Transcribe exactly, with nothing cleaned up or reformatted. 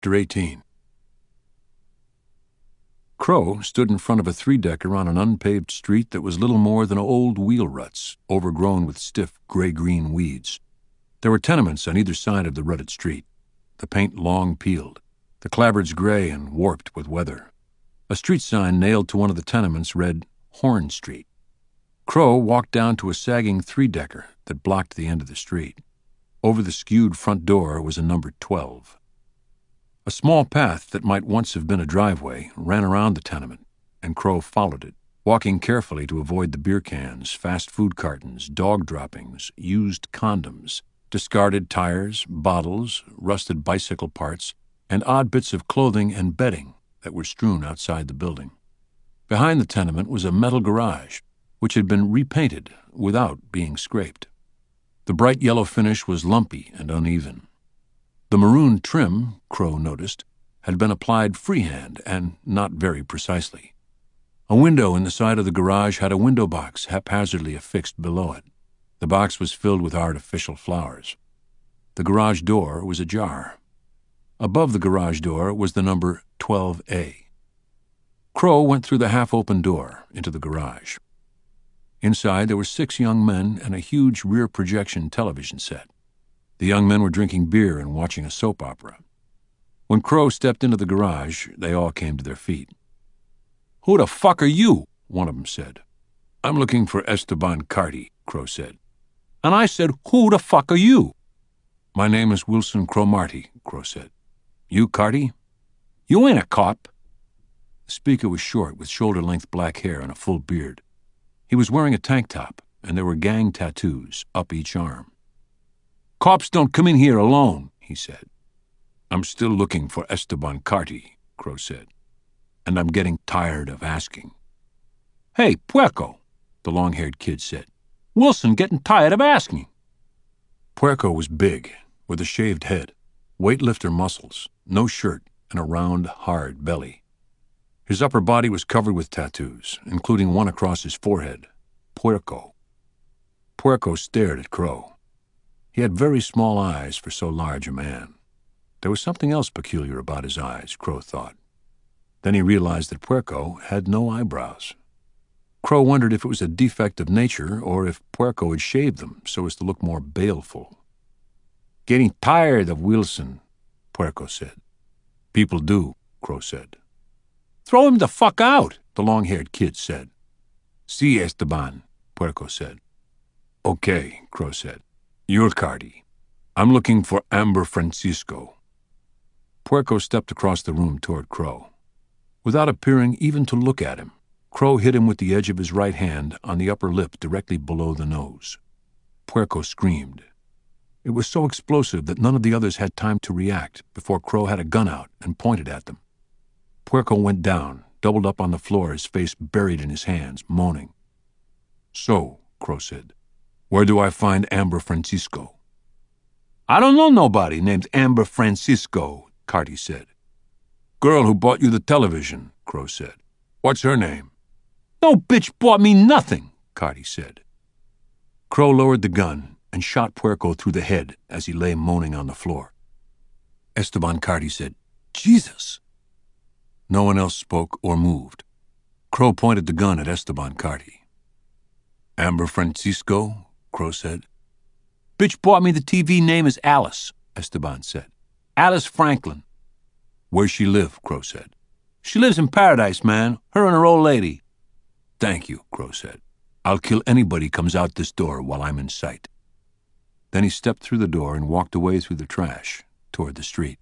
Chapter eighteen. Crow stood in front of a three-decker on an unpaved street that was little more than old wheel ruts, overgrown with stiff gray-green weeds. There were tenements on either side of the rutted street, the paint long peeled, the clapboards gray and warped with weather. A street sign nailed to one of the tenements read Horn Street. Crow walked down to a sagging three-decker that blocked the end of the street. Over the skewed front door was a number twelve. A small path that might once have been a driveway ran around the tenement, and Crow followed it, walking carefully to avoid the beer cans, fast food cartons, dog droppings, used condoms, discarded tires, bottles, rusted bicycle parts, and odd bits of clothing and bedding that were strewn outside the building. Behind the tenement was a metal garage, which had been repainted without being scraped. The bright yellow finish was lumpy and uneven. The maroon trim, Crow noticed, had been applied freehand and not very precisely. A window in the side of the garage had a window box haphazardly affixed below it. The box was filled with artificial flowers. The garage door was ajar. Above the garage door was the number twelve A. Crow went through the half-open door into the garage. Inside there were six young men and a huge rear projection television set. The young men were drinking beer and watching a soap opera. When Crow stepped into the garage, they all came to their feet. "Who the fuck are you?" one of them said. "I'm looking for Esteban Carty," Crow said. "And I said, who the fuck are you?" "My name is Wilson Cromarty," Crow said. "You Carty?" "You ain't a cop." The speaker was short, with shoulder-length black hair and a full beard. He was wearing a tank top, and there were gang tattoos up each arm. "Cops don't come in here alone," he said. "I'm still looking for Esteban Carty," Crow said, "and I'm getting tired of asking." "Hey, Puerco," the long-haired kid said. "Wilson getting tired of asking." Puerco was big, with a shaved head, weightlifter muscles, no shirt, and a round, hard belly. His upper body was covered with tattoos, including one across his forehead. Puerco. Puerco stared at Crow. He had very small eyes for so large a man. There was something else peculiar about his eyes, Crow thought. Then he realized that Puerco had no eyebrows. Crow wondered if it was a defect of nature or if Puerco had shaved them so as to look more baleful. "Getting tired of Wilson," Puerco said. "People do," Crow said. "Throw him the fuck out," the long-haired kid said. "Si, Esteban," Puerco said. "Okay," Crow said. "You're Carty. I'm looking for Amber Francisco." Puerco stepped across the room toward Crow. Without appearing even to look at him, Crow hit him with the edge of his right hand on the upper lip directly below the nose. Puerco screamed. It was so explosive that none of the others had time to react before Crow had a gun out and pointed at them. Puerco went down, doubled up on the floor, his face buried in his hands, moaning. "So," Crow said, "where do I find Amber Francisco?" "I don't know nobody named Amber Francisco," Carty said. "Girl who bought you the television," Crow said. "What's her name?" "No bitch bought me nothing," Carty said. Crow lowered the gun and shot Puerco through the head as he lay moaning on the floor. Esteban Carty said, "Jesus!" No one else spoke or moved. Crow pointed the gun at Esteban Carty. "Amber Francisco?" Crow said. "Bitch bought me the T V name is Alice," Esteban said. "Alice Franklin." "Where's she live?" Crow said. "She lives in Paradise, man. Her and her old lady." "Thank you," Crow said. "I'll kill anybody comes out this door while I'm in sight." Then he stepped through the door and walked away through the trash toward the street.